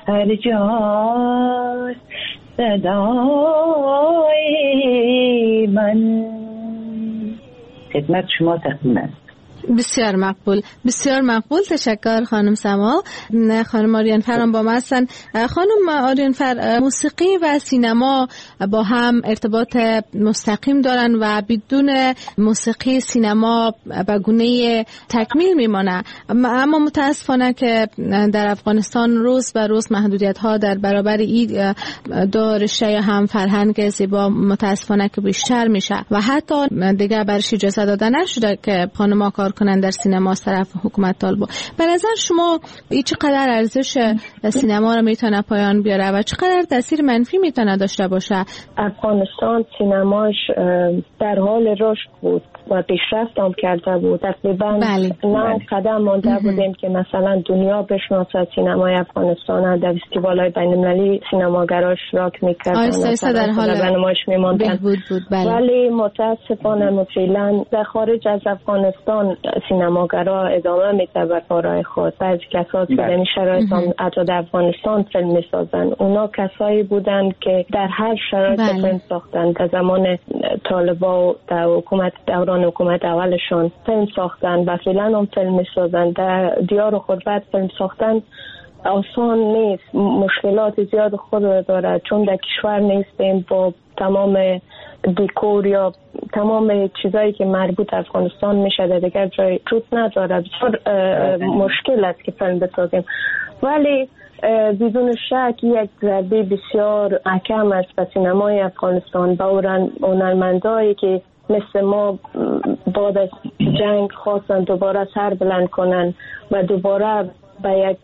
هر جا صدای من. خدمت شما تقدیم است. بسیار مقبول، بسیار مقبول. تشکر خانم سما. خانم آریانفر هم با ما هستن. خانم آریانفر، موسیقی و سینما با هم ارتباط مستقیم دارن و بدون موسیقی سینما به گونه تکمیل میمانه، اما متاسفانه که در افغانستان روز به روز محدودیت ها در برابر این دو رشته هم فرهنگ زیبا متاسفانه که بیشتر میشه و حتی دیگه برش اجازه داده نشده که خانم‌ها کار کنن در سینما از طرف حکومت طالبان. به نظر شما این چقدر ارزش سینما رو میتونه پایان بیاره و چقدر تاثیر منفی میتونه داشته باشه؟ افغانستان سینماش در حال رشد بود و پیشرفت هم کرده بود. تقریبا 9 قدم مانده بودیم که مثلا دنیا بشناسه سینمای افغانستان. در فستیوال‌های بین‌المللی سینماگراش راک میکردن، آیسته در حال نمایش میموندن. ولی متاسفانه فعلا در خارج از افغانستان سینماگرا ادامه میده به کارهای خود. بعضی کسایی که در شرایط حتی در افغانستان فیلم میسازن، اونا کسایی بودن که در هر شرایط فیلم ساختن. در زمان طالبا در دوران حکومت اولشون فیلم ساختن و فعلا هم فیلم میسازن. در دیار خربت فیلم ساختن آسان نیست، مشکلات زیاد خود داره، چون در کشور نیستیم با تمام دیکور یا تمام چیزایی که مربوط افغانستان میشه در دیگر جای وجود نداره. بسیار مشکل است که فیلم بسازیم، ولی بدون شک یک ضربه بسیار محکم است به سینمای افغانستان. با هنرمندایی که مثل ما بعد از جنگ خواستن دوباره سر بلند کنن و دوباره به یک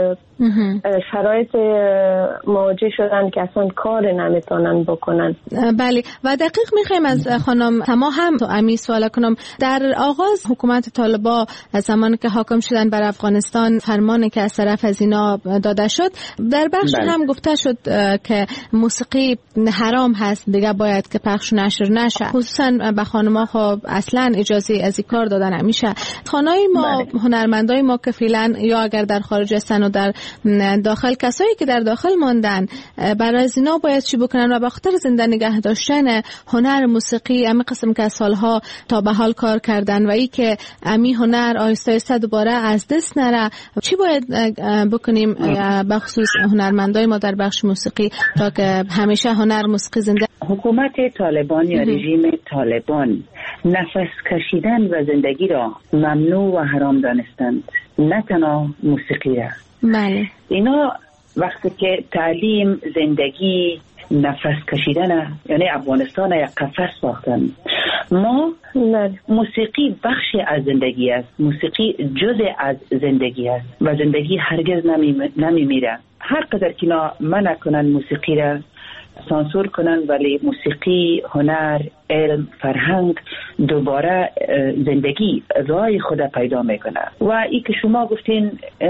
شرایط مواجه شدن که اصلا کار نمیتونن بکنن. بله، و دقیق میخوایم از خانم سما هم امی سوال کنم. در آغاز حکومت طالبا زمانی که حاکم شدن بر افغانستان، فرمانی که از طرف از اینا داده شد، در بخش هم گفته شد که موسیقی حرام هست، دیگه باید که پخش نشر نشه. خصوصا به خانم‌ها خب اصلا اجازه از این کار داده نمیشه. خانای ما، هنرمندای ما که فعلا یا اگر در خارج هستن و در داخل، کسایی که در داخل ماندن، برای از اینا باید چی بکنن و به خاطر زنده نگه داشتن هنر موسیقی امی قسم که سالها تا به حال کار کردن و ای که امی هنر آهسته آهسته دوباره از دست نره، چی باید بکنیم به خصوص هنرمندای ما در بخش موسیقی تا که همیشه هنر موسیقی زنده؟ حکومت طالبان یا رژیم طالبان نفس کشیدن و زندگی را ممنوع و حرام دانستند، نه تنها موسیقی را. بله. اینا وقتی که تعلیم، زندگی، نفس کشیدن، یعنی افغانستان یک قفس ساختن. ما موسیقی بخشی از زندگی است، موسیقی جزء از زندگی است و زندگی هرگز نمیمیره. هر قدر که اینا منع کنن موسیقی را، سانسور کنن، ولی موسیقی، هنر، علم، فرهنگ دوباره زندگی راه خود پیدا میکنه. و ای که شما گفتین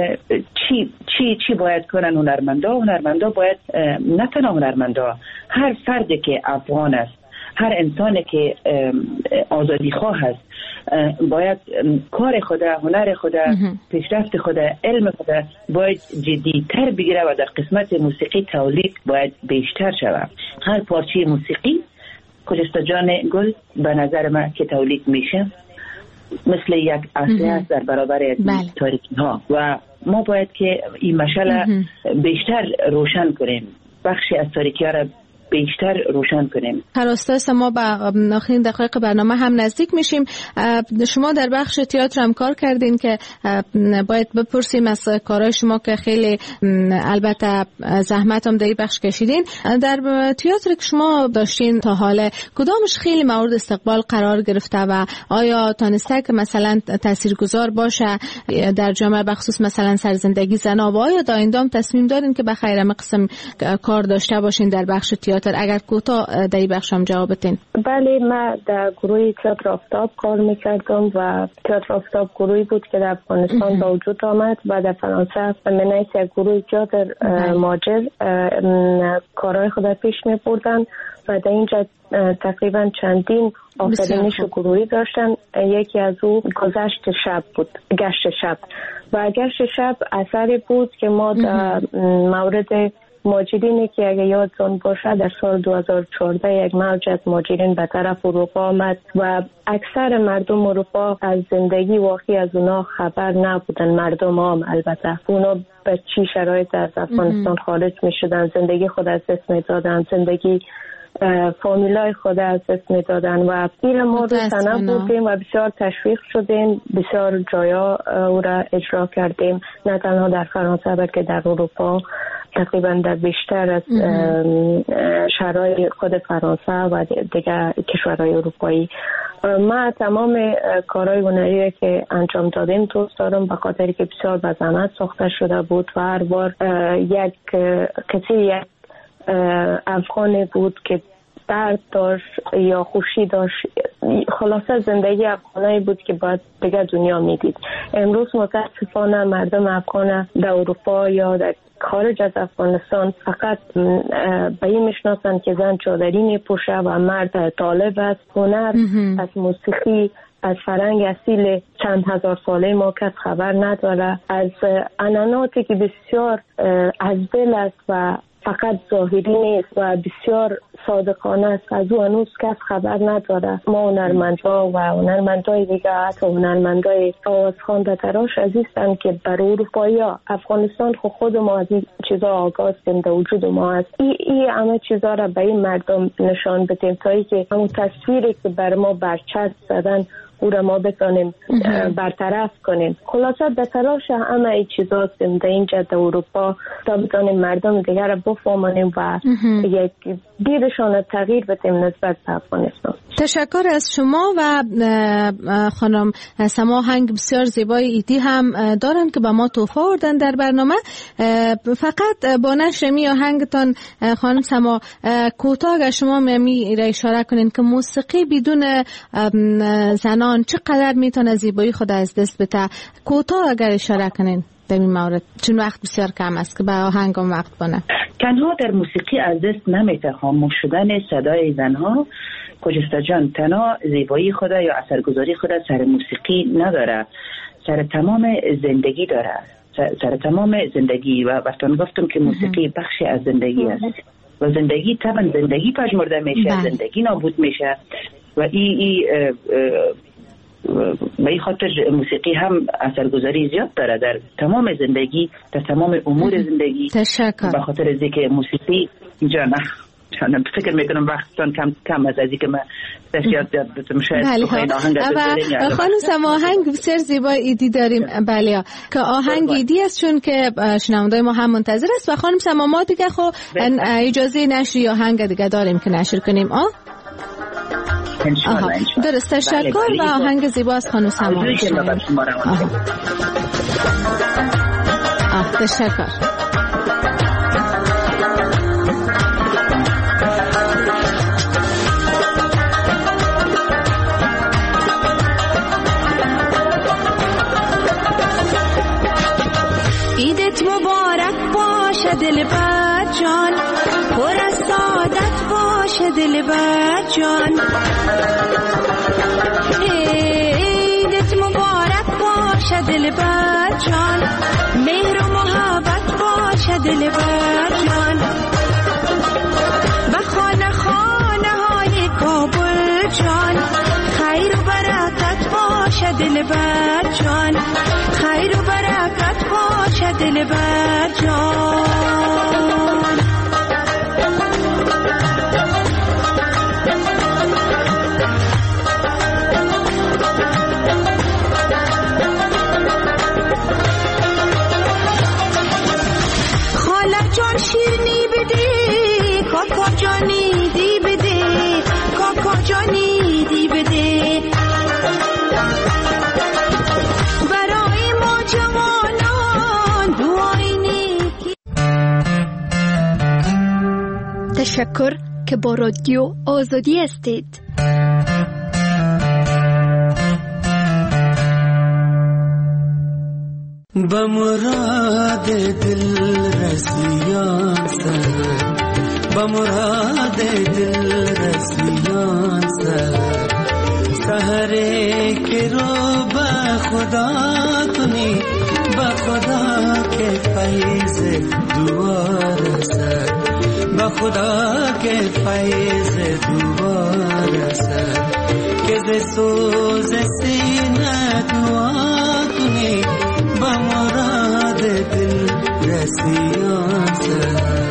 چی باید کنن هنرمندا باید، نه تنها هنرمندا، هر فردی که افغان است، هر انسانی که آزادی خواه است، باید کار خود، هنر خود، پیشرفت خود، علم خود باید جدی‌تر بگیره و در قسمت موسیقی تولید باید بیشتر شود. هر پارچه موسیقی کجست جان گل به نظر من که تولید میشه مثل یک اصله است در برابر تاریکی ها و ما باید که این مشعل بیشتر روشن کنیم، بخشی از تاریکی ها را بیشتر روشن کنیم. هراستاس ما به آخرین دقایق برنامه هم نزدیک میشیم. شما در بخش تئاتر هم کار کردین که باید بپرسیم از کارهای شما که خیلی البته زحمت هم در این بخش کشیدین. در تئاتر که شما داشتین تا حالا کدامش خیلی مورد استقبال قرار گرفته و آیا تانسته که مثلا تاثیرگذار باشه در جامعه، بخصوص مثلا سرزندگی زنا، و آیا آینده هم تصمیم دارین که بخیر قسم کار داشته باشین در بخش تئاتر تئاتر؟ اگر کوتاه در این بخش هم جواب بدین. بله، من در گروه تئاتر آفتاب کار میکردم و تئاتر آفتاب گروهی بود که در افغانستان به وجود آمد و در فرانسه منیت یک گروه تئاتر ماجر کارهای خود پیش میبردن و در اینجا تقریبا چندین آفرینش گروهی داشتن. یکی از او گذشت شب بود، گشت شب، و گشت شب اثری بود که ما در مورد مهاجرینی که اگه یادتون باشه در سال 2014 یک موج از مهاجرین به طرف اروپا آمد و اکثر مردم اروپا از زندگی واقعی از اونا خبر نبودن. مردم عام البته اونا به چی شرایط از افغانستان خارج می شدن، زندگی خود از دست می دادن، زندگی فامیلای خود از دست می دادن و این ما رو سنه بودیم و بسیار تشویق شدیم، بسیار جایا او را اجرا کردیم، نه تنها در فرانسه بلکه در اروپا، تقریبا در بیشتر از شهرهای خود فرانسه و دیگر کشورهای اروپایی. ما تمام کارهای هنری که انجام دادیم دوست دارم به خاطری که بسیار به زحمت ساخته شده بود و هر بار یک افغانی بود که درد داشت یا خوشی داشت، خلاصه زندگی افغانایی بود که باید دیگه دنیا میدید. امروز متاسفانه مردم افغان در اروپا یا در خارج از افغانستان فقط به این میشناسن که زن چادری میپوشه و مرد طالب است. هنر از موسیقی، از فرهنگ اصیل چند هزار ساله ما کس خبر نداره، از عنعناتی که بسیار از دل است و فقط ظاهری نیست و بسیار صادقانه است، از او هنوز کس خبر نداره. ما هنرمندها و هنرمندای دیگه، حتی هنرمندای آوازخوانده تراش عزیزن که برای اروپایا افغانستان خود ما از این چیزا آگاه هستیم، در وجود ما هست. این همه چیزا را به این مردم نشان بدیم تا ای که همون تصویری که بر ما برچسب زدن او را ما بتانیم برطرف کنیم. خلاصه در تلاش همه این چیزا هستیم در اینجا در اروپا تا بتانیم مردم دیگر را بفهمانیم و یک دیدشان تغییر بدیم نسبت به افغانستان. تشکر از شما و خانم سما آهنگ بسیار زیبای ایدی هم دارن که به ما تحفه آوردن در برنامه. فقط با نشر می آهنگتان خانم سما کوتاه اگر شما می را اشاره کنین که موسیقی بدون زنان چقدر میتونه زیبایی خود از دست بده، کوتاه اگر اشاره کنین در این مورد، چون وقت بسیار کم است که به آهنگم وقت بانه. تنها در موسیقی از دست نمیته خاموش شدن صدای زنها. خجسته جان تنها زیبایی خود یا اثرگذاری خود سر موسیقی نداره، سر تمام زندگی داره، سر تمام زندگی. و وقتان گفتم که موسیقی بخشی از زندگی است و زندگی طبعا زندگی پژمرده میشه، زندگی نابود میشه و به این خاطر موسیقی هم اثرگذاری زیاد داره در تمام زندگی، در تمام امور زندگی. تشکر. به خاطر از اینکه موسیقی جانم فکر میکنم وقتتان کم از اینکه من بسیار دادم شاید آهنگ خانم سما آهنگ بسیار زیبا ایدی داریم. بله که آهنگ ایدی است چون که شنوندای ما هم منتظر است و خانم سما ما دیگه اجازه نشر آهنگ دیگه داریم که نشر کنیم. درست. تشکر و آهنگ زیبا از خانم سما. تشکر. عیدت مبارک باشه دلبر جان، پر از سعادت باشه دلبر جان. عیدت مبارک باشه دلبر جان، مهر و محبت باشه دلبر جان. و خانه خانه های کابل جان، خیر و برکت باشه دلبر جان، خیر و برکت باشه دلبر جان. جان شیرنی بده کاکا جانی دی بده، کاکا جانی دی بده. برای ما جوانان دعای نیکی. تشکر که با رادیو آزادی هستید. بمراد دل رسیان سر، بمراد دل رسیان سر، سحره که رو با خدا کنی، با خدا که فیض دوار سر، با خدا که فیض دوار سر، که ز سوز سینه دعا کنی، با مراد دل رسیان سر.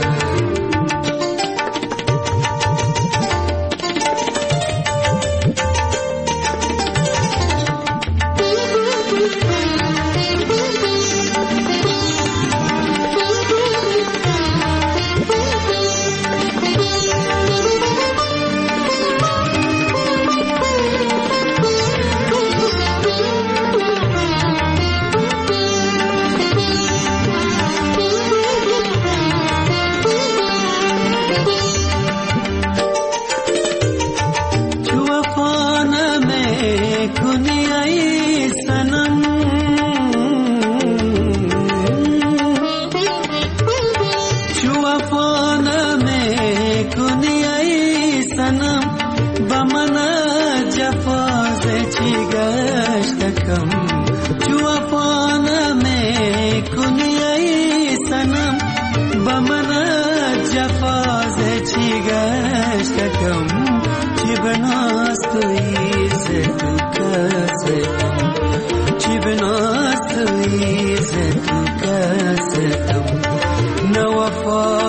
For